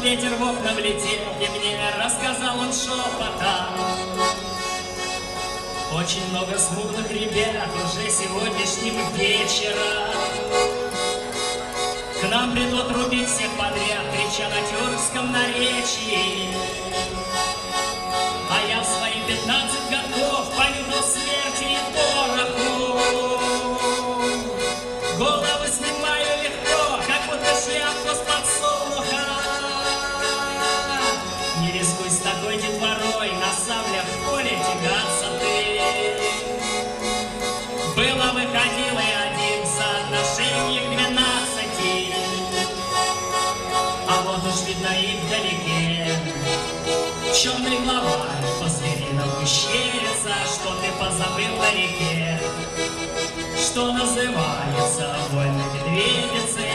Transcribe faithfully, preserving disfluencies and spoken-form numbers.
ветер в окна влетел, и мне рассказал он шепотом. Очень много смуглых ребят уже сегодняшним вечером к нам придут рубить всех подряд, крича на тюркском наречии. А я в свои пятнадцать годов понюхал смерти и пороху. Голову снимаю легко, как будто шляпку с подсолнуха. Не рискуй с такой детворой, на саблях в поле тягаться ты. Было выходил и один соотношение к двенадцати. А вот уж видно и вдалеке черный главарь по-звериному щерится. Что ты позабыл на реке, что называется вольной медведицей.